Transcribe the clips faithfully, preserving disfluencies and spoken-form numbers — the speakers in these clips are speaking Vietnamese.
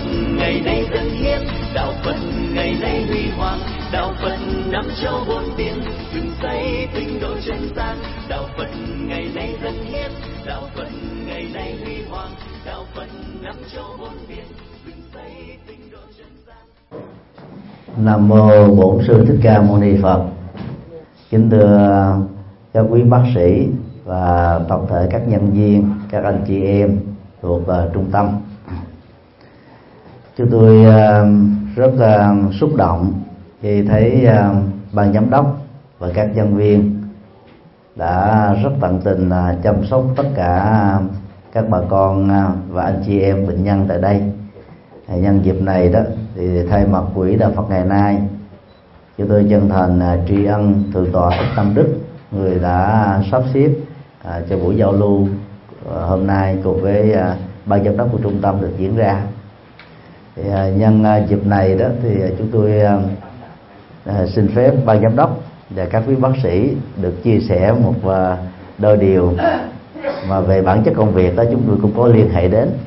ngày nay dân hiến, đạo Phật ngày nay huy hoàng, đạo Phật năm châu bốn biển, dựng xây tinh độ chân gian. Đạo Phật ngày nay dân hiến, đạo Phật ngày nay huy hoàng, đạo Phật năm châu bốn biển, dựng xây tinh độ chân gian. Nam mô Bổn Sư Thích Ca Mâu Ni Phật. Kính thưa các quý bác sĩ và toàn thể các nhân viên, các anh chị em thuộc uh, trung tâm. Chúng tôi uh, rất uh, xúc động khi thấy uh, ban giám đốc và các nhân viên đã rất tận tình uh, chăm sóc tất cả uh, các bà con uh, và anh chị em bệnh nhân tại đây. uh, Nhân dịp này đó thì thay mặt Quỹ Đạo Phật ngày nay, chúng tôi chân thành uh, tri ân Thượng tọa Thích Tâm Đức, người đã sắp xếp uh, cho buổi giao lưu uh, hôm nay cùng với uh, ban giám đốc của trung tâm được diễn ra. Thì, uh, nhân uh, dịp này đó thì chúng tôi uh, uh, xin phép ban giám đốc và các quý bác sĩ được chia sẻ một uh, đôi điều mà về bản chất công việc đó chúng tôi cũng có liên hệ đến.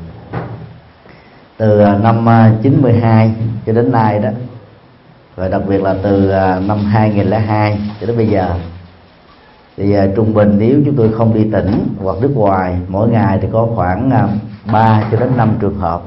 Từ uh, năm uh, chín mươi hai cho đến nay đó, và đặc biệt là từ uh, năm hai nghìn lẻ hai cho đến bây giờ, thì uh, trung bình nếu chúng tôi không đi tỉnh hoặc nước ngoài, mỗi ngày thì có khoảng uh, ba cho đến năm trường hợp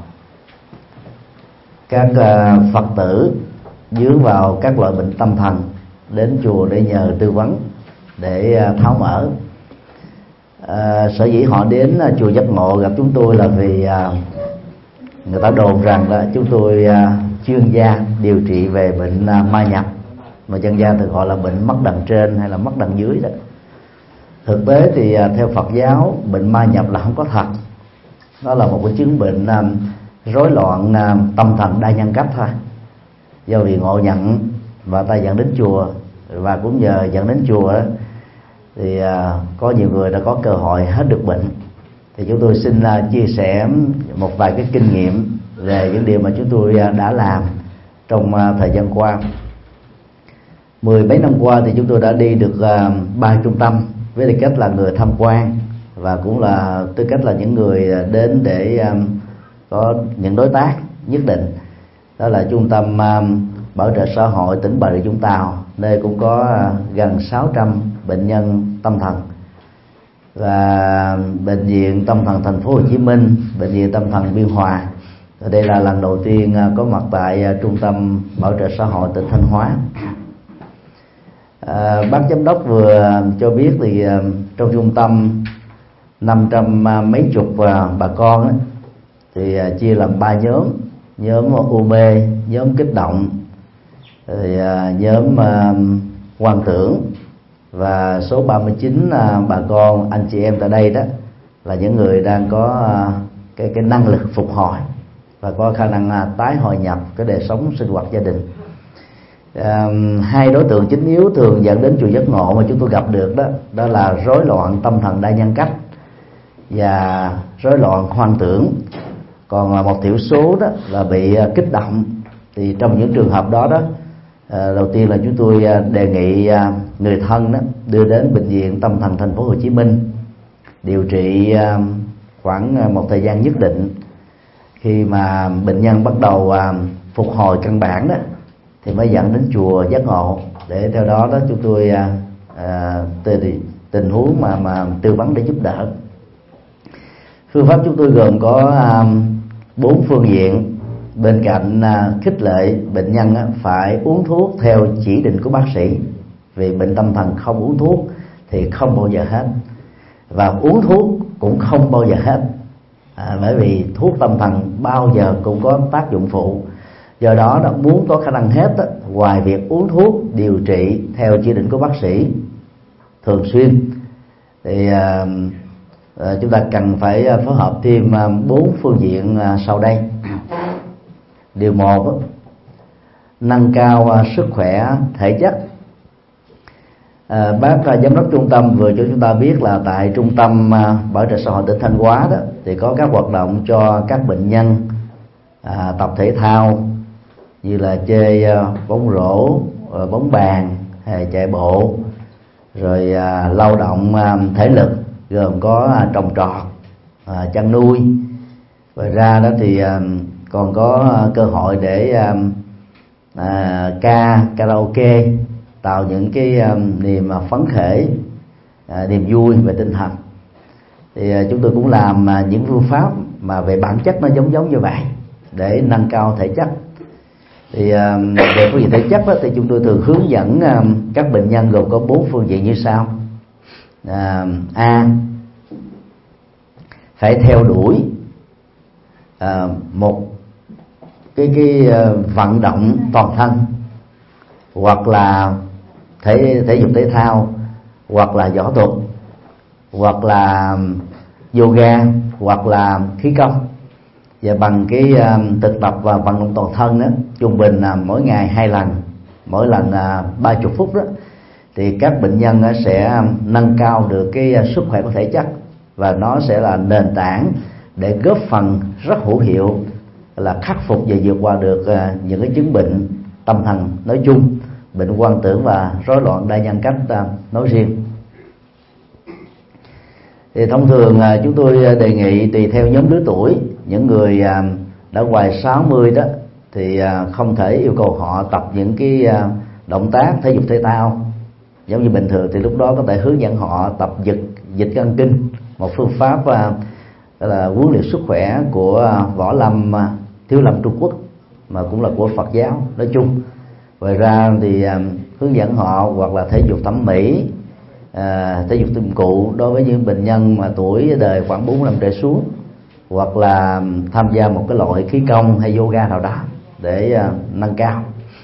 các uh, Phật tử dướng vào các loại bệnh tâm thần đến chùa để nhờ tư vấn để uh, tháo mở. Uh, sở dĩ họ đến uh, chùa Giác Ngộ gặp chúng tôi là vì uh, người ta đồn rằng là chúng tôi uh, chuyên gia điều trị về bệnh uh, ma nhập, mà dân gian thường gọi là bệnh mắt đằng trên hay là mắt đằng dưới đó. Thực tế thì uh, theo Phật giáo, bệnh ma nhập là không có thật. Đó là một cái chứng bệnh uh, rối loạn uh, tâm thần đa nhân cách thôi. Do vì ngộ nhận và ta dẫn đến chùa, và cũng nhờ dẫn đến chùa đó, thì uh, có nhiều người đã có cơ hội hết được bệnh. Thì chúng tôi xin uh, chia sẻ một vài cái kinh nghiệm về những điều mà chúng tôi uh, đã làm trong uh, thời gian qua. Mười mấy năm qua thì chúng tôi đã đi được uh, ba trung tâm với tư cách là người tham quan, và cũng là tư cách là những người đến để um, có những đối tác nhất định. Đó là trung tâm um, bảo trợ xã hội tỉnh Bà Rịa Vũng Tàu, nơi cũng có uh, gần sáu trăm bệnh nhân tâm thần, và bệnh viện tâm thần thành phố Hồ Chí Minh, bệnh viện tâm thần Biên Hòa. Đây là lần đầu tiên uh, có mặt tại uh, trung tâm bảo trợ xã hội tỉnh Thanh Hóa. À, bác giám đốc vừa cho biết thì uh, trong trung tâm năm trăm uh, mấy chục uh, bà con ấy, thì uh, chia làm ba nhóm: nhóm u mê, nhóm kích động, thì, uh, nhóm uh, hoang tưởng, và số ba mươi chín uh, bà con anh chị em tại đây đó là những người đang có uh, cái cái năng lực phục hồi và có khả năng uh, tái hội nhập cái đời sống sinh hoạt gia đình. Uh, hai đối tượng chính yếu thường dẫn đến chùa Giác Ngộ mà chúng tôi gặp được đó đó là rối loạn tâm thần đa nhân cách và rối loạn hoang tưởng. Còn một thiểu số đó là bị uh, kích động. Thì trong những trường hợp đó đó uh, đầu tiên là chúng tôi uh, đề nghị uh, người thân đó đưa đến bệnh viện tâm thần thành phố Hồ Chí Minh điều trị uh, khoảng một thời gian nhất định. Khi mà bệnh nhân bắt đầu uh, phục hồi căn bản đó thì mới dẫn đến chùa Giác Ngộ, để theo đó đó chúng tôi à, à, tình, tình huống mà mà tư vấn để giúp đỡ. Phương pháp chúng tôi gồm có bốn à, phương diện. Bên cạnh à, khích lệ bệnh nhân á, phải uống thuốc theo chỉ định của bác sĩ, vì bệnh tâm thần không uống thuốc thì không bao giờ hết, và uống thuốc cũng không bao giờ hết, à, bởi vì thuốc tâm thần bao giờ cũng có tác dụng phụ. Do đó, đó muốn có khả năng hết đó, ngoài việc uống thuốc điều trị theo chỉ định của bác sĩ thường xuyên, thì à, à, chúng ta cần phải phối hợp thêm bốn à, phương diện à, sau đây. Điều một đó, nâng cao à, sức khỏe thể chất. à, Bác à, giám đốc trung tâm vừa cho chúng ta biết là tại trung tâm à, bảo trợ xã hội tỉnh Thanh Hóa đó thì có các hoạt động cho các bệnh nhân à, tập thể thao, như là chơi bóng rổ, bóng bàn, hay chạy bộ, rồi à, lao động à, thể lực gồm có à, trồng trọt, à, chăn nuôi. Ngoài ra đó thì à, còn có cơ hội để à, à, ca karaoke, tạo những cái à, niềm phấn khởi, à, niềm vui về tinh thần, thì à, chúng tôi cũng làm à, những phương pháp mà về bản chất nó giống giống như vậy để nâng cao thể chất. Thì à, về phương diện thể chất đó, thì chúng tôi thường hướng dẫn à, các bệnh nhân gồm có bốn phương diện như sau. à, A, phải theo đuổi à, một cái cái uh, vận động toàn thân, hoặc là thể thể dục thể thao, hoặc là võ thuật, hoặc là yoga, hoặc là khí công. Và bằng cái uh, thực tập và vận động toàn thân đó, trung bình uh, mỗi ngày hai lần, mỗi lần ba uh, mươi phút đó, thì các bệnh nhân uh, sẽ nâng cao được cái uh, sức khỏe của thể chất, và nó sẽ là nền tảng để góp phần rất hữu hiệu là khắc phục và vượt qua được uh, những cái chứng bệnh tâm thần nói chung, bệnh hoang tưởng và rối loạn đa nhân cách uh, nói riêng. Thì thông thường uh, chúng tôi đề nghị tùy theo nhóm lứa tuổi. Những người uh, đã ngoài sáu mươi đó thì uh, không thể yêu cầu họ tập những cái uh, động tác thể dục thể thao giống như bình thường, thì lúc đó có thể hướng dẫn họ tập dịch dịch căn kinh, một phương pháp uh, là huấn luyện sức khỏe của uh, võ lâm uh, thiếu lâm Trung Quốc, mà cũng là của Phật giáo nói chung. Ngoài ra thì uh, hướng dẫn họ hoặc là thể dục thẩm mỹ, uh, thể dục dụng cụ đối với những bệnh nhân mà tuổi đời khoảng bốn mươi năm trở xuống, hoặc là tham gia một cái loại khí công hay yoga nào đó để uh, nâng cao.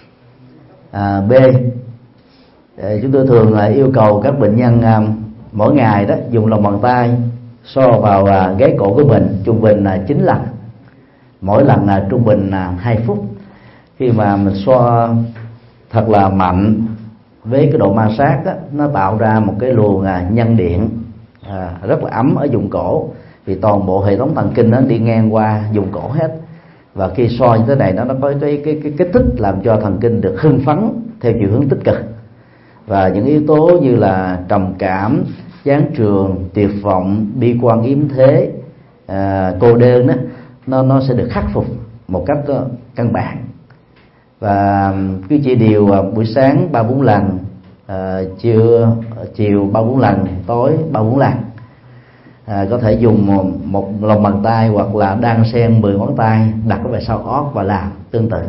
À, B, chúng tôi thường là yêu cầu các bệnh nhân uh, mỗi ngày đó dùng lòng bàn tay so vào uh, gáy cổ của mình trung bình là uh, chín lần, mỗi lần là uh, trung bình là uh, hai phút. Khi mà mình xoa thật là mạnh với cái độ ma sát đó, nó tạo ra một cái luồng uh, nhân điện uh, rất là ấm ở vùng cổ, vì toàn bộ hệ thống thần kinh nó đi ngang qua vùng cổ hết. Và khi xoa như thế này, nó nó có cái cái cái kích thích làm cho thần kinh được hưng phấn theo chiều hướng tích cực, và những yếu tố như là trầm cảm, chán trường, tuyệt vọng, bi quan yếm thế, à, cô đơn đó, nó nó sẽ được khắc phục một cách uh, căn bản. Và cứ chia đều uh, buổi sáng ba bốn lần, uh, trưa chiều ba bốn lần, tối ba bốn lần. À, có thể dùng một, một lòng bàn tay hoặc là đan xen mười ngón tay đặt ở về sau ót và làm tương tự.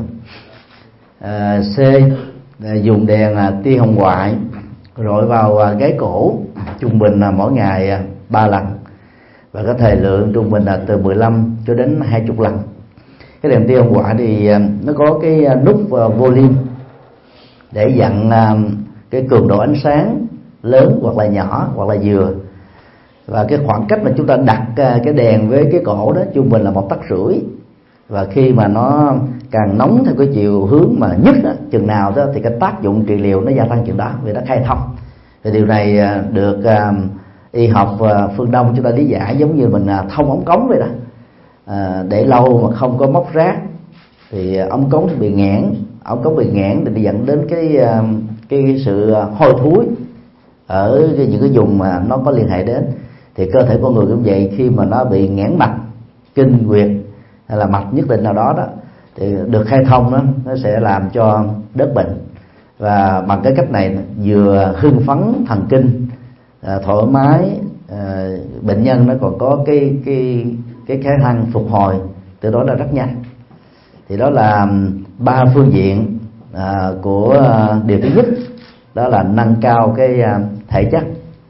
À, C, à, dùng đèn à, tia hồng ngoại rọi vào à, gáy cổ trung bình là mỗi ngày à, ba lần, và có thời lượng trung bình là từ mười lăm cho đến hai mươi lần. Cái đèn tia hồng ngoại thì à, nó có cái à, nút à, volume để dặn à, cái cường độ ánh sáng lớn hoặc là nhỏ hoặc là vừa. Và cái khoảng cách mà chúng ta đặt cái đèn với cái cổ đó trung bình là một tấc rưỡi. Và khi mà nó càng nóng theo cái chiều hướng mà nhất đó, chừng nào đó thì cái tác dụng trị liệu nó gia tăng chừng đó, vì nó khai thông. Thì điều này được uh, y học uh, phương Đông chúng ta lý giải giống như mình uh, thông ống cống vậy đó. Uh, để lâu mà không có móc rác thì ống cống bị nghẽn, ống cống bị nghẽn thì dẫn đến cái uh, cái sự hôi thối ở những cái vùng mà nó có liên hệ đến. Thì cơ thể con người cũng vậy, khi mà nó bị nghẽn mạch, kinh nguyệt hay là mạch nhất định nào đó đó thì được khai thông đó, nó sẽ làm cho đớt bệnh. Và bằng cái cách này vừa hưng phấn thần kinh, à, thoải mái, à, bệnh nhân nó còn có cái cái cái khả năng phục hồi từ đó là rất nhanh. Thì đó là ba phương diện à, của à, điều thứ nhất, đó là nâng cao cái à, thể chất.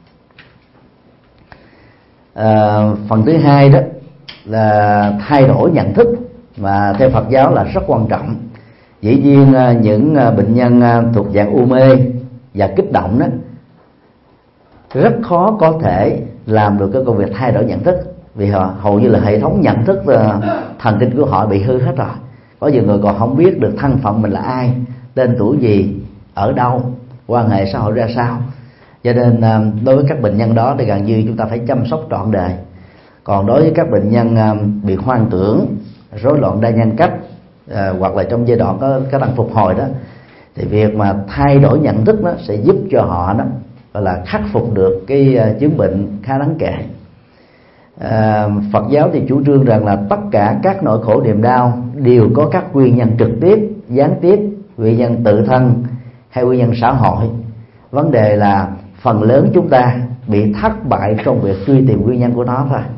À, phần thứ hai đó là thay đổi nhận thức, mà theo Phật giáo là rất quan trọng. Dĩ nhiên những bệnh nhân thuộc dạng u mê và kích động đó rất khó có thể làm được cái công việc thay đổi nhận thức, vì họ hầu như là hệ thống nhận thức thần kinh của họ bị hư hết rồi. Có nhiều người còn không biết được thân phận mình là ai, tên tuổi gì, ở đâu, quan hệ xã hội ra sao. Cho nên đối với các bệnh nhân đó thì gần như chúng ta phải chăm sóc trọn đời. Còn đối với các bệnh nhân bị hoang tưởng, rối loạn đa nhân cách, à, hoặc là trong giai đoạn có khả năng phục hồi đó, thì việc mà thay đổi nhận thức đó sẽ giúp cho họ đó gọi là khắc phục được cái uh, chứng bệnh khá đáng kể. à, Phật giáo thì chủ trương rằng là tất cả các nỗi khổ niềm đau đều có các nguyên nhân trực tiếp, gián tiếp, nguyên nhân tự thân hay nguyên nhân xã hội. Vấn đề là phần lớn chúng ta bị thất bại trong việc truy tìm nguyên nhân của nó thôi.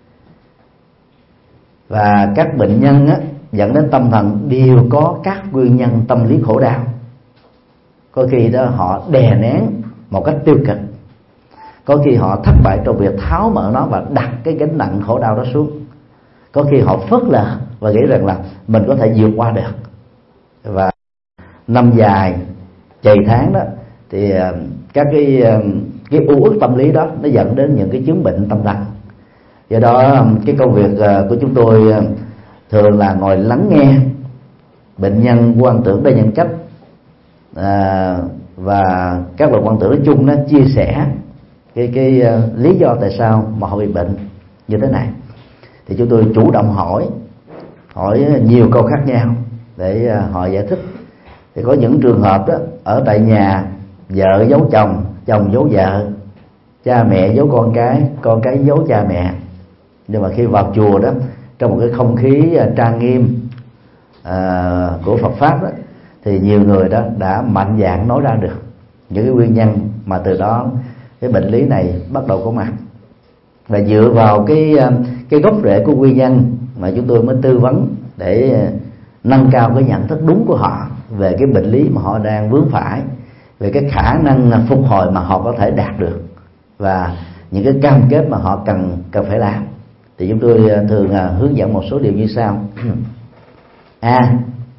Và các bệnh nhân á, dẫn đến tâm thần đều có các nguyên nhân tâm lý khổ đau. Có khi đó họ đè nén một cách tiêu cực, có khi họ thất bại trong việc tháo mở nó và đặt cái gánh nặng khổ đau đó xuống, có khi họ phớt lờ và nghĩ rằng là mình có thể vượt qua được. Và năm dài chày tháng đó thì các cái cái u uất tâm lý đó nó dẫn đến những cái chứng bệnh tâm thần. Do đó cái công việc của chúng tôi thường là ngồi lắng nghe bệnh nhân quan tưởng đa nhân cách à, và các loại quan tưởng nói chung nó chia sẻ cái cái uh, lý do tại sao mà họ bị bệnh như thế này. Thì chúng tôi chủ động hỏi hỏi nhiều câu khác nhau để uh, họ giải thích. Thì có những trường hợp đó ở tại nhà, vợ giấu chồng, chồng giấu vợ, cha mẹ giấu con cái, con cái giấu cha mẹ. Nhưng mà khi vào chùa đó, trong một cái không khí uh, trang nghiêm uh, của Phật pháp đó, thì nhiều người đó đã mạnh dạn nói ra được những cái nguyên nhân mà từ đó cái bệnh lý này bắt đầu có mặt. Và dựa vào cái cái gốc rễ của nguyên nhân mà chúng tôi mới tư vấn để nâng cao cái nhận thức đúng của họ về cái bệnh lý mà họ đang vướng phải, về cái khả năng phục hồi mà họ có thể đạt được và những cái cam kết mà họ cần cần phải làm. Thì chúng tôi thường hướng dẫn một số điều như sau. A.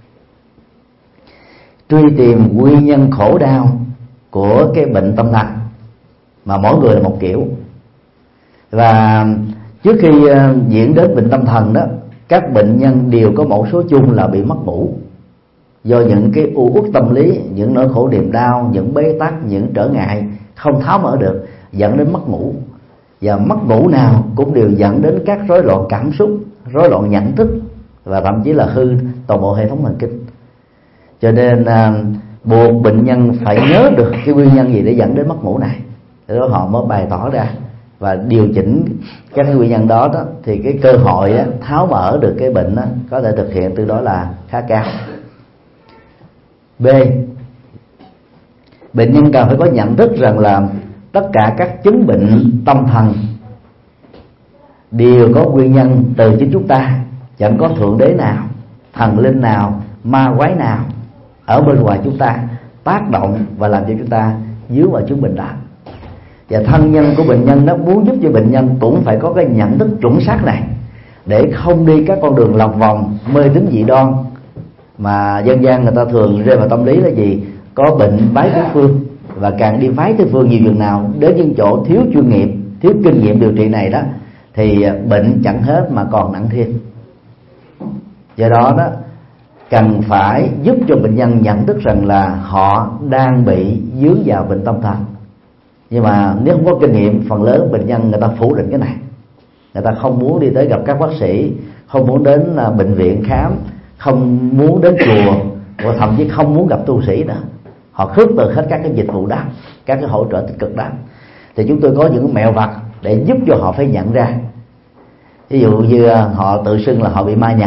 Truy tìm nguyên nhân khổ đau của cái bệnh tâm thần, mà mỗi người là một kiểu. Và trước khi diễn đến bệnh tâm thần đó, các bệnh nhân đều có một số chung là bị mất ngủ, do những cái u uất tâm lý, những nỗi khổ niềm đau, những bế tắc, những trở ngại không tháo mở được dẫn đến mất ngủ. Và mất ngủ nào cũng đều dẫn đến các rối loạn cảm xúc, rối loạn nhận thức và thậm chí là hư toàn bộ hệ thống thần kinh. Cho nên à, buộc bệnh nhân phải nhớ được cái nguyên nhân gì để dẫn đến mất ngủ này, để đó họ mới bày tỏ ra và điều chỉnh các cái nguyên nhân đó, đó thì cái cơ hội á, tháo mở được cái bệnh á, có thể thực hiện từ đó là khá cao. B. Bệnh nhân cần phải có nhận thức rằng là tất cả các chứng bệnh tâm thần đều có nguyên nhân từ chính chúng ta, chẳng có thượng đế nào, thần linh nào, ma quái nào ở bên ngoài chúng ta tác động và làm cho chúng ta dướng vào chứng bệnh đó. Và thân nhân của bệnh nhân đó muốn giúp cho bệnh nhân cũng phải có cái nhận thức chuẩn xác này, để không đi các con đường lòng vòng mê tín dị đoan mà dân gian người ta thường rơi vào tâm lý là gì? Có bệnh bái tứ phương, và càng đi phái tứ phương nhiều chừng nào, đến những chỗ thiếu chuyên nghiệp, thiếu kinh nghiệm điều trị này đó, thì bệnh chẳng hết mà còn nặng thêm. Do đó đó cần phải giúp cho bệnh nhân nhận thức rằng là họ đang bị dướng vào bệnh tâm thần. Nhưng mà nếu không có kinh nghiệm, phần lớn bệnh nhân người ta phủ định cái này, người ta không muốn đi tới gặp các bác sĩ, không muốn đến bệnh viện khám, không muốn đến chùa, và thậm chí không muốn gặp tu sĩ nữa. Họ khước từ hết các cái dịch vụ đó, các cái hỗ trợ tích cực đó. Thì chúng tôi có những mẹo vặt để giúp cho họ phải nhận ra. Ví dụ như họ tự xưng là họ bị ma nhập,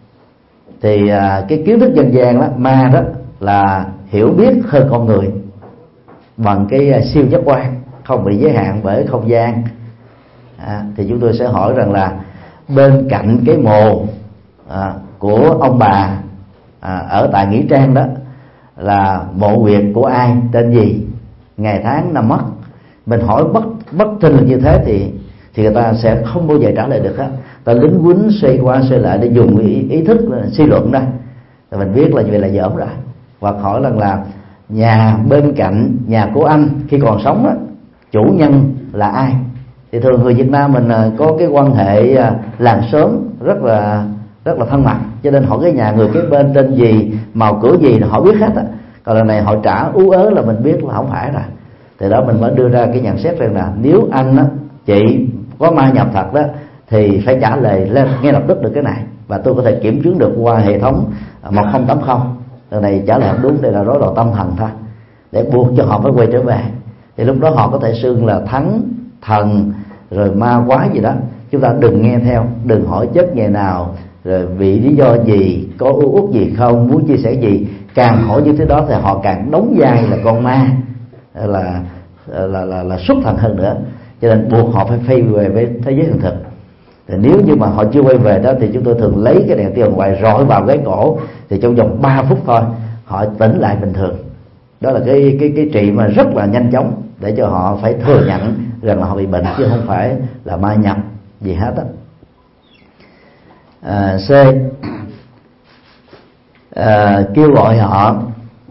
thì cái kiến thức dân gian đó, ma đó là hiểu biết hơn con người bằng cái siêu giác quan, không bị giới hạn bởi không gian. À, thì chúng tôi sẽ hỏi rằng là bên cạnh cái mồ à, của ông bà à, ở tại nghĩa trang đó là mộ huyệt của ai, tên gì, ngày tháng năm mất. Mình hỏi bất bất thình lình như thế thì thì người ta sẽ không bao giờ trả lời được hết. Ta lính quýnh xoay qua xoay lại để dùng ý, ý thức suy luận đó, thì mình biết là như vậy là dởm rồi. Hoặc hỏi rằng là nhà bên cạnh nhà của anh khi còn sống đó, chủ nhân là ai. Thì thường người Việt Nam mình có cái quan hệ làng xóm rất là rất là thân mật, cho nên hỏi cái nhà người kế bên tên gì, màu cửa gì họ biết hết á. Còn lần này họ trả ú ớ là mình biết là không phải rồi. Từ đó mình mới đưa ra cái nhận xét rằng là nếu anh á, chị có ma nhập thật đó, thì phải trả lời lên ngay lập tức được cái này, và tôi có thể kiểm chứng được qua hệ thống một không tám không. Lần này trả lời không đúng, đây là rối loạn tâm thần thôi, để buộc cho họ phải quay trở về. Thì lúc đó họ có thể xưng là thắng thần rồi ma quái gì đó, chúng ta đừng nghe theo, đừng hỏi chất nghề nào, rồi vì lý do gì, có ưu uất gì không, muốn chia sẻ gì. Càng hỏi những thứ đó thì họ càng đóng vai là con ma, là là là, là, là xuất thần hơn nữa. Cho nên buộc họ phải quay về với thế giới hiện thực. Thì nếu như mà họ chưa quay về đó thì chúng tôi thường lấy cái đèn tiêu ngoài rọi vào cái cổ, thì trong vòng ba phút thôi họ tỉnh lại bình thường. Đó là cái cái cái trị mà rất là nhanh chóng, để cho họ phải thừa nhận rằng là họ bị bệnh, chứ không phải là ma nhập gì hết á. À, C. À, kêu gọi họ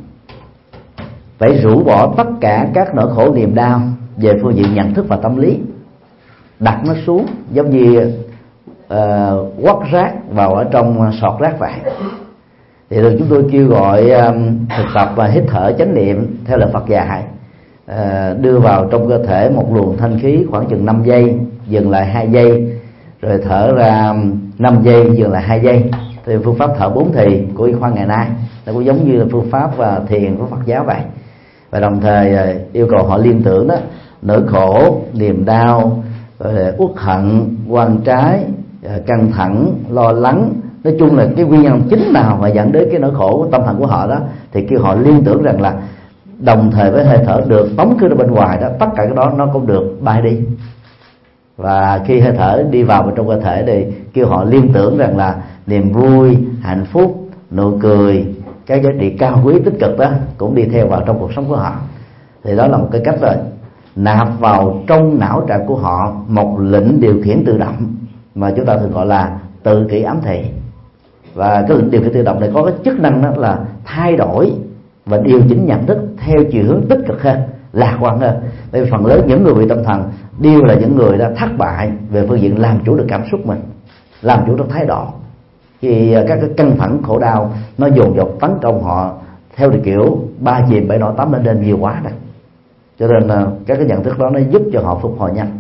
phải rũ bỏ tất cả các nỗi khổ niềm đau về phương diện nhận thức và tâm lý, đặt nó xuống giống như uh, quất rác vào ở trong sọt rác vậy. Thì được chúng tôi kêu gọi um, thực tập và hít thở chánh niệm theo lời Phật dạy, uh, đưa vào trong cơ thể một luồng thanh khí khoảng chừng năm giây, dừng lại hai giây, rồi thở ra năm giây, dừng lại hai giây. Thì phương pháp thở bốn thì của y khoa ngày nay nó cũng giống như là phương pháp và thiền của Phật giáo vậy. Và đồng thời uh, yêu cầu họ liên tưởng đó, nỗi khổ, niềm đau, uất hận, quan trái, căng thẳng, lo lắng, nói chung là cái nguyên nhân chính nào mà dẫn đến cái nỗi khổ của tâm thần của họ đó, thì kêu họ liên tưởng rằng là đồng thời với hơi thở được tống khứ ra bên ngoài đó, tất cả cái đó nó cũng được bay đi. Và khi hơi thở đi vào bên trong cơ thể thì kêu họ liên tưởng rằng là niềm vui, hạnh phúc, nụ cười, cái giá trị cao quý tích cực đó cũng đi theo vào trong cuộc sống của họ. Thì đó là một cái cách rồi nạp vào trong não trạng của họ một lệnh điều khiển tự động mà chúng ta thường gọi là tự kỷ ám thị. Và cái lệnh điều khiển tự động này có cái chức năng đó là thay đổi và điều chỉnh nhận thức theo chiều hướng tích cực hơn, lạc quan hơn. Bởi vì phần lớn những người bị tâm thần đều là những người đã thất bại về phương diện làm chủ được cảm xúc mình, làm chủ được thái độ. Khi các cái căng thẳng khổ đau nó dồn dập tấn công họ theo kiểu ba chìm bảy nổi tám lên lên nhiều quá rồi, cho nên là các cái nhận thức đó nó giúp cho họ phục hồi nhanh.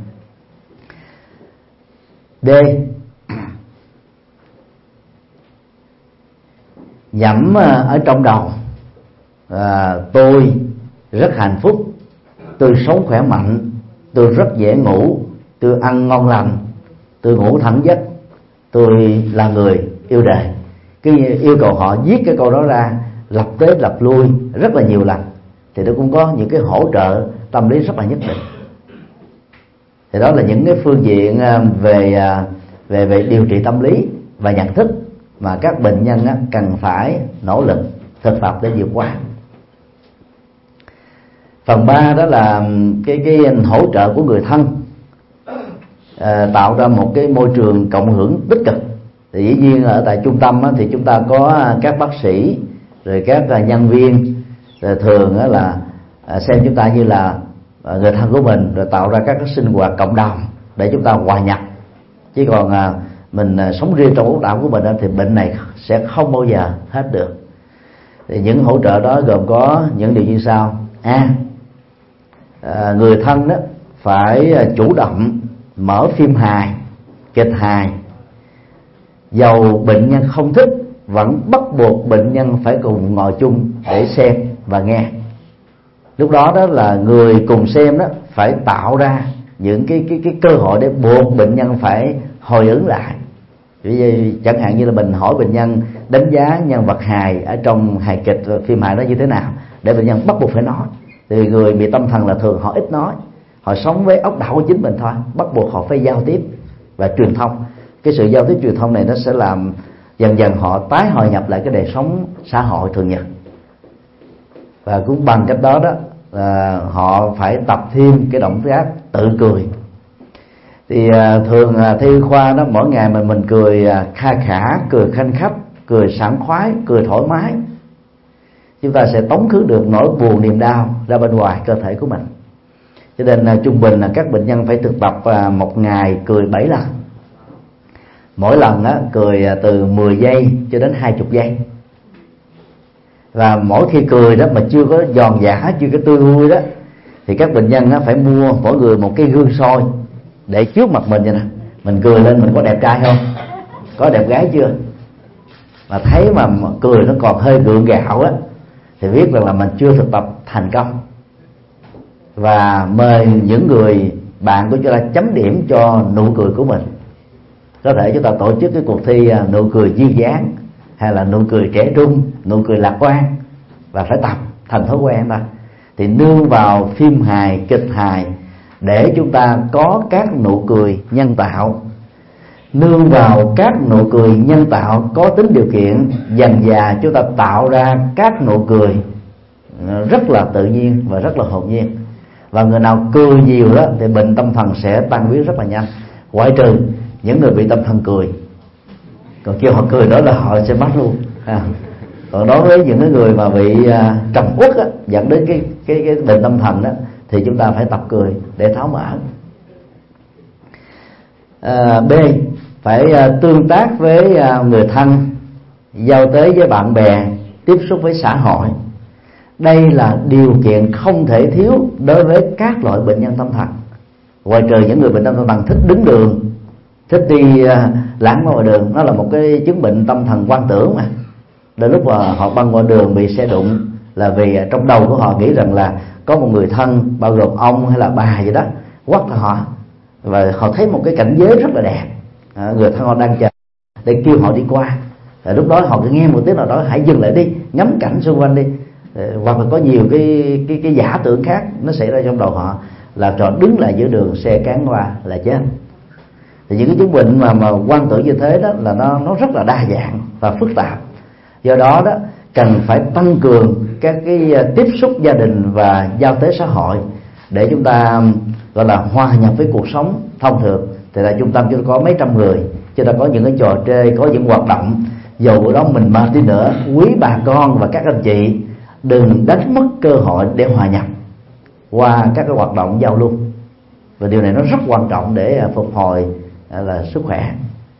D. Nhẩm ở trong đầu à, tôi rất hạnh phúc, tôi sống khỏe mạnh, tôi rất dễ ngủ, tôi ăn ngon lành, tôi ngủ thẳng giấc, tôi là người yêu đời. Cái yêu cầu họ viết cái câu đó ra, lặp tới lặp lui rất là nhiều lần, thì nó cũng có những cái hỗ trợ tâm lý rất là nhất định. Thì đó là những cái phương diện về về về điều trị tâm lý và nhận thức mà các bệnh nhân cần phải nỗ lực thực tập để vượt qua. Phần ba đó là cái cái hỗ trợ của người thân, à, tạo ra một cái môi trường cộng hưởng tích cực. Thì dĩ nhiên ở tại trung tâm á, thì chúng ta có các bác sĩ, rồi các nhân viên, rồi thường á, là xem chúng ta như là người thân của mình, rồi tạo ra các cái sinh hoạt cộng đồng để chúng ta hòa nhập. Chứ còn à, mình sống riêng trong ốc đảo của mình á, thì bệnh này sẽ không bao giờ hết được. Thì những hỗ trợ đó gồm có những điều như sau. A. À, người thân đó phải chủ động mở phim hài, kịch hài, dầu bệnh nhân không thích vẫn bắt buộc bệnh nhân phải cùng ngồi chung để xem và nghe. Lúc đó đó là người cùng xem đó phải tạo ra những cái cái cái cơ hội để buộc bệnh nhân phải hồi ứng lại. Vì chẳng hạn như là mình hỏi bệnh nhân đánh giá nhân vật hài ở trong hài kịch phim hài đó như thế nào, để bệnh nhân bắt buộc phải nói. Thì người bị tâm thần là thường họ ít nói, họ sống với ốc đảo của chính mình thôi, bắt buộc họ phải giao tiếp và truyền thông. Cái sự giao tiếp truyền thông này nó sẽ làm dần dần họ tái hòa nhập lại cái đời sống xã hội thường nhật. Và cũng bằng cách đó đó là họ phải tập thêm cái động tác tự cười. Thì à, thường à, theo y khoa đó, mỗi ngày mình mình cười à, kha khả, cười khanh khách, cười sảng khoái, cười thoải mái, chúng ta sẽ tống khứ được nỗi buồn niềm đau ra bên ngoài cơ thể của mình. Cho nên là trung bình là các bệnh nhân phải thực tập à, một ngày cười bảy lần. Mỗi lần á, cười từ mười giây cho đến hai mươi giây. Và mỗi khi cười đó mà chưa có giòn giã, chưa có tươi vui đó, thì các bệnh nhân á, phải mua mỗi người một cái gương soi để trước mặt mình vậy nè. Mình cười lên mình có đẹp trai không? Có đẹp gái chưa? Mà thấy mà cười nó còn hơi gượng gạo á, thì biết rằng là mình chưa thực tập thành công. Và mời những người bạn của chúng ta chấm điểm cho nụ cười của mình. Có thể chúng ta tổ chức cái cuộc thi nụ cười duyên dáng, hay là nụ cười trẻ trung, nụ cười lạc quan, và phải tập thành thói quen ta. Thì nương vào phim hài, kịch hài để chúng ta có các nụ cười nhân tạo. Nương vào các nụ cười nhân tạo có tính điều kiện, dần dà chúng ta tạo ra các nụ cười rất là tự nhiên và rất là hồn nhiên. Và người nào cười nhiều đó thì bệnh tâm thần sẽ tan biến rất là nhanh, ngoại trừ những người bị tâm thần cười. Còn kêu họ cười đó là họ sẽ mất luôn. À. Còn đối với những cái người mà bị à, trầm uất á, dẫn đến cái cái cái bệnh tâm thần đó, thì chúng ta phải tập cười để tháo mở. À, B, phải à, tương tác với à, người thân, giao tế với bạn bè, tiếp xúc với xã hội. Đây là điều kiện không thể thiếu đối với các loại bệnh nhân tâm thần, ngoại trừ những người bệnh tâm thần thích đứng đường, thích đi uh, lãng qua ngoài đường. Nó là một cái chứng bệnh tâm thần quan tưởng mà. Đến lúc mà họ băng qua đường bị xe đụng là vì trong đầu của họ nghĩ rằng là có một người thân, bao gồm ông hay là bà gì đó, quắt họ, và họ thấy một cái cảnh giới rất là đẹp, à, người thân họ đang chờ để kêu họ đi qua. Và lúc đó họ cứ nghe một tiếng nào đó, hãy dừng lại đi, ngắm cảnh xung quanh đi. Hoặc là có nhiều cái cái cái giả tưởng khác nó xảy ra trong đầu họ, làm cho đứng lại giữa đường, xe cán qua là chết. Thì những cái chứng bệnh mà mà quan tưởng như thế đó là nó nó rất là đa dạng và phức tạp. Do đó đó cần phải tăng cường các cái tiếp xúc gia đình và giao tế xã hội để chúng ta gọi là hòa nhập với cuộc sống thông thường. Thì là trung tâm chúng ta có mấy trăm người, chúng ta có những cái trò chơi, có những hoạt động. Dù bữa đó mình mệt đi nữa, quý bà con và các anh chị đừng đánh mất cơ hội để hòa nhập qua các cái hoạt động giao lưu. Và điều này nó rất quan trọng để phục hồi là sức khỏe.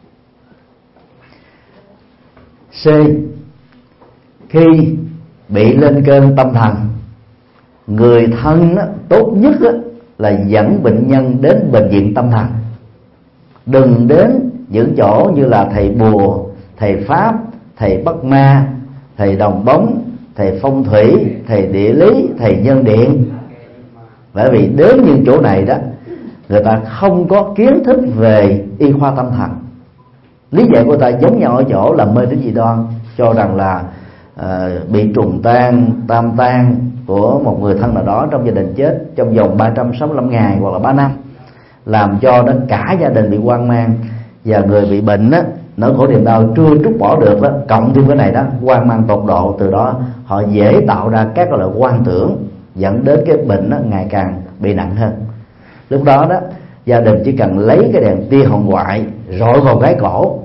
C, khi bị lên cơn tâm thần, người thân đó, tốt nhất đó, là dẫn bệnh nhân đến bệnh viện tâm thần. Đừng đến những chỗ như là thầy bùa, thầy pháp, thầy bắt ma, thầy đồng bóng, thầy phong thủy, thầy địa lý, thầy nhân điện. Bởi vì đến những chỗ này đó, người ta không có kiến thức về y khoa tâm thần. Lý giải của ta giống nhau ở chỗ là mê tín dị đoan, cho rằng là uh, bị trùng tan, tam tan của một người thân nào đó trong gia đình chết trong vòng ba trăm sáu mươi lăm ngày hoặc là ba năm, làm cho nó cả gia đình bị hoang mang. Và người bị bệnh á, nỗi khổ niềm đau chưa trút bỏ được đó, cộng thêm cái này đó, hoang mang tột độ. Từ đó họ dễ tạo ra các loại quan tưởng, dẫn đến cái bệnh đó ngày càng bị nặng hơn. Lúc đó đó gia đình chỉ cần lấy cái đèn tia hồng ngoại rọi vào cái cổ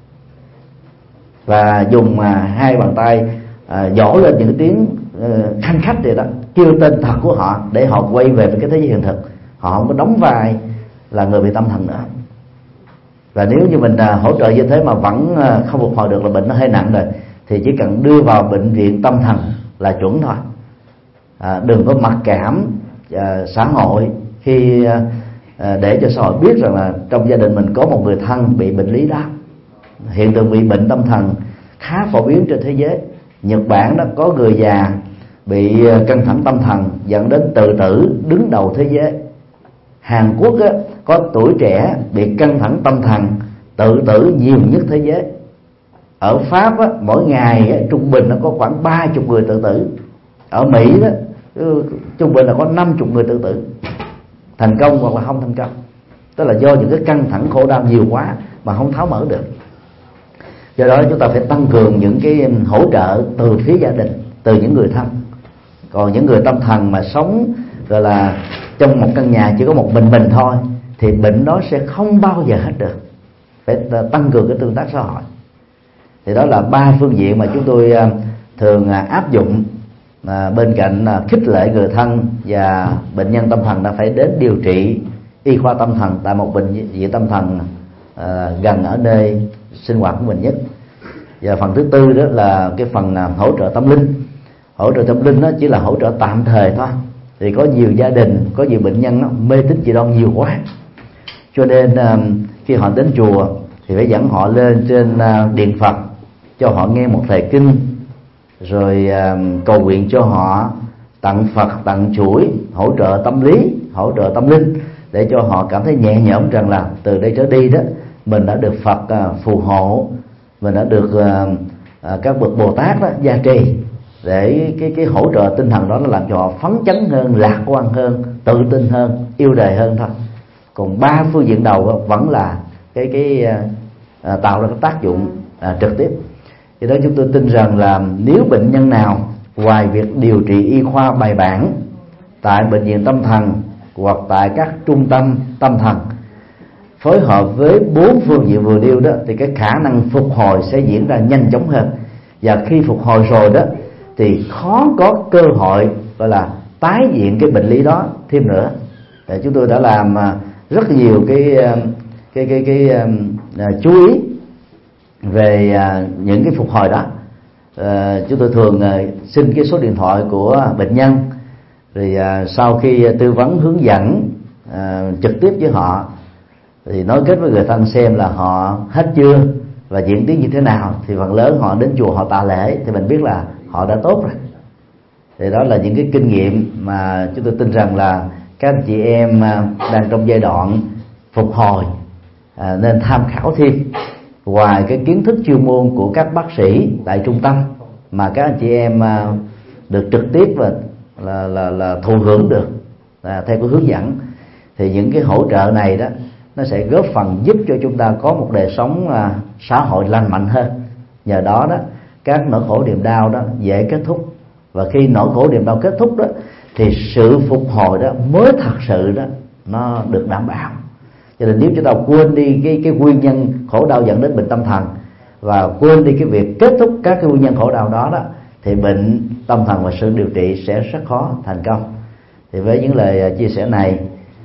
và dùng à, hai bàn tay à, dỗ lên những cái tiếng à, khanh khách vậy đó, kêu tên thật của họ để họ quay về với cái thế giới hiện thực. Họ không có đóng vai là người bị tâm thần nữa. Và nếu như mình à, hỗ trợ như thế mà vẫn à, không phục hồi được, là bệnh nó hơi nặng rồi, thì chỉ cần đưa vào bệnh viện tâm thần là chuẩn thôi. À, đừng có mặc cảm à, xã hội khi à, để cho xã hội biết rằng là trong gia đình mình có một người thân bị bệnh lý đó. Hiện tượng bị bệnh tâm thần khá phổ biến trên thế giới. Nhật Bản đó có người già bị căng thẳng tâm thần dẫn đến tự tử đứng đầu thế giới. Hàn Quốc á, có tuổi trẻ bị căng thẳng tâm thần tự tử nhiều nhất thế giới. Ở Pháp á, mỗi ngày á, trung bình nó có khoảng ba mươi người tự tử. Ở Mỹ đó trung bình là có năm mươi người tự tử, thành công hoặc là không thành công. Tức là do những cái căng thẳng khổ đau nhiều quá mà không tháo mở được. Do đó chúng ta phải tăng cường những cái hỗ trợ từ phía gia đình, từ những người thân. Còn những người tâm thần mà sống gọi là trong một căn nhà chỉ có một mình mình thôi, thì bệnh đó sẽ không bao giờ hết được. Phải tăng cường cái tương tác xã hội. Thì đó là ba phương diện mà chúng tôi thường áp dụng. À, bên cạnh à, khích lệ người thân và bệnh nhân tâm thần đã phải đến điều trị y khoa tâm thần tại một bệnh viện tâm thần à, gần ở nơi sinh hoạt của mình nhất. Và phần thứ tư đó là cái phần à, hỗ trợ tâm linh. Hỗ trợ tâm linh đó chỉ là hỗ trợ tạm thời thôi. Thì có nhiều gia đình, có nhiều bệnh nhân đó, mê tín dị đoan nhiều quá, cho nên à, khi họ đến chùa thì phải dẫn họ lên trên à, điện Phật cho họ nghe một thời kinh, rồi uh, cầu nguyện cho họ, tặng Phật, tặng chuỗi, hỗ trợ tâm lý, hỗ trợ tâm linh, để cho họ cảm thấy nhẹ nhõm rằng là từ đây trở đi đó mình đã được Phật phù hộ, mình đã được các bậc Bồ Tát đó gia trì, để cái cái hỗ trợ tinh thần đó nó làm cho họ phấn chấn hơn, lạc quan hơn, tự tin hơn, yêu đời hơn thôi. Còn ba phương diện đầu đó vẫn là cái cái à, tạo ra cái tác dụng à, trực tiếp. Vì đó chúng tôi tin rằng là nếu bệnh nhân nào ngoài việc điều trị y khoa bài bản tại bệnh viện tâm thần hoặc tại các trung tâm tâm thần phối hợp với bốn phương diện vừa nêu đó, thì cái khả năng phục hồi sẽ diễn ra nhanh chóng hơn. Và khi phục hồi rồi đó thì khó có cơ hội gọi là tái diễn cái bệnh lý đó thêm nữa. Để chúng tôi đã làm rất nhiều cái cái cái cái, cái uh, chú ý về uh, những cái phục hồi đó. Uh, chúng tôi thường uh, xin cái số điện thoại của bệnh nhân, rồi uh, sau khi tư vấn hướng dẫn uh, trực tiếp với họ, thì nói kết với người thân xem là họ hết chưa và diễn tiến như thế nào. Thì phần lớn họ đến chùa họ tạ lễ, thì mình biết là họ đã tốt rồi. Thì đó là những cái kinh nghiệm mà chúng tôi tin rằng là các anh chị em đang trong giai đoạn phục hồi à, nên tham khảo thêm. Ngoài cái kiến thức chuyên môn của các bác sĩ tại trung tâm mà các anh chị em à, được trực tiếp và là là là thụ hưởng được à, theo cái hướng dẫn, thì những cái hỗ trợ này đó nó sẽ góp phần giúp cho chúng ta có một đời sống à, xã hội lành mạnh hơn. Nhờ đó đó các nỗi khổ niềm đau đó dễ kết thúc, và khi nỗi khổ niềm đau kết thúc đó thì sự phục hồi đó mới thật sự đó nó được đảm bảo. Cho nên nếu chúng ta quên đi cái cái nguyên nhân khổ đau dẫn đến bệnh tâm thần và quên đi cái việc kết thúc các cái nguyên nhân khổ đau đó đó, thì bệnh tâm thần và sự điều trị sẽ rất khó thành công. Thì với những lời chia sẻ này,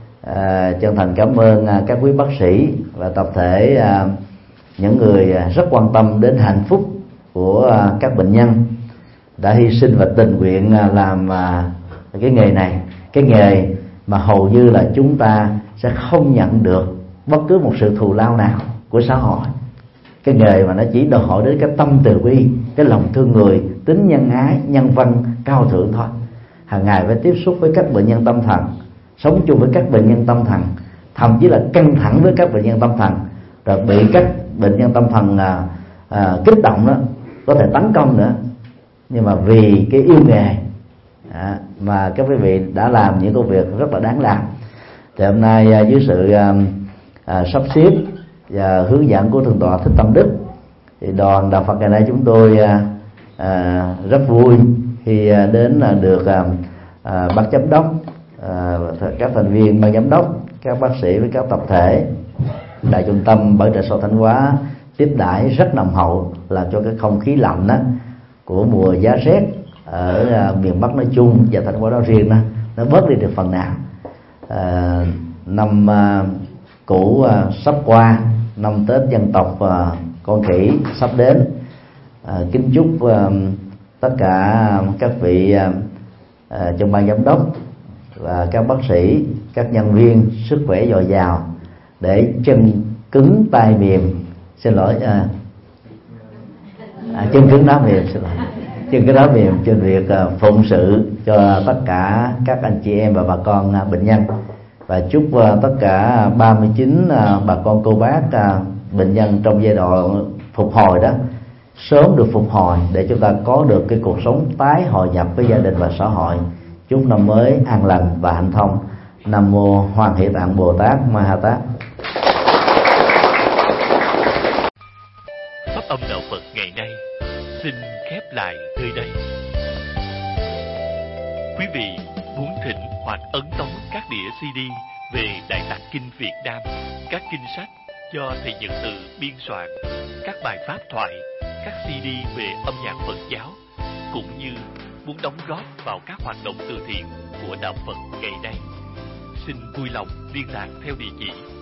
à, chân thành cảm ơn các quý bác sĩ và tập thể à, những người rất quan tâm đến hạnh phúc của à, các bệnh nhân đã hy sinh và tình nguyện làm à, cái nghề này, cái nghề mà hầu như là chúng ta sẽ không nhận được bất cứ một sự thù lao nào của xã hội. Cái nghề mà nó chỉ đòi hỏi đến cái tâm từ bi, cái lòng thương người, tính nhân ái, nhân văn cao thượng thôi. Hàng ngày phải tiếp xúc với các bệnh nhân tâm thần, sống chung với các bệnh nhân tâm thần, thậm chí là căng thẳng với các bệnh nhân tâm thần, rồi bị các bệnh nhân tâm thần à, à, kích động đó, có thể tấn công nữa. Nhưng mà vì cái yêu nghề à, mà các quý vị đã làm những công việc rất là đáng làm. Thì hôm nay à, dưới sự à, à, sắp xếp và hướng dẫn của Thượng tọa Thích Tâm Đức, thì đoàn Đạo Phật ngày nay chúng tôi à, à, rất vui khi à, đến là được à, à, ban giám đốc, à, các thành viên ban giám đốc, các bác sĩ với các tập thể Đại Trung tâm Bảo trợ Xã hội Thanh Hóa tiếp đãi rất nồng hậu, làm cho cái không khí lạnh đó của mùa giá rét ở à, miền Bắc nói chung và Thanh Hóa nói riêng đó, nó bớt đi được phần nào. À, năm à, cũ à, sắp qua, năm Tết dân tộc à, con khỉ sắp đến, à, kính chúc à, tất cả các vị à, à, trong ban giám đốc và các bác sĩ, các nhân viên sức khỏe dồi dào, để chân cứng tay mềm, xin lỗi à, à, chân cứng đá mềm, xin lỗi chân cứng đá mềm trên việc à, phụng sự cho tất cả các anh chị em và bà con à, bệnh nhân. Và chúc uh, tất cả ba mươi chín uh, bà con cô bác uh, bệnh nhân trong giai đoạn phục hồi đó sớm được phục hồi, để chúng ta có được cái cuộc sống tái hội nhập với gia đình và xã hội. Chúc năm mới an lành và hạnh thông. Nam mô Hoàng Hệ Tạng Bồ Tát Ma Ha Tát. Pháp âm đạo Phật ngày nay xin khép lại nơi đây. Quý vị muốn thỉnh hoặc ấn tống các đĩa xê đê về Đại Tạng Kinh Việt Nam, các kinh sách do thầy Nhật Từ biên soạn, các bài pháp thoại, các xê đê về âm nhạc Phật giáo, cũng như muốn đóng góp vào các hoạt động từ thiện của đạo Phật ngày nay, xin vui lòng liên lạc theo địa chỉ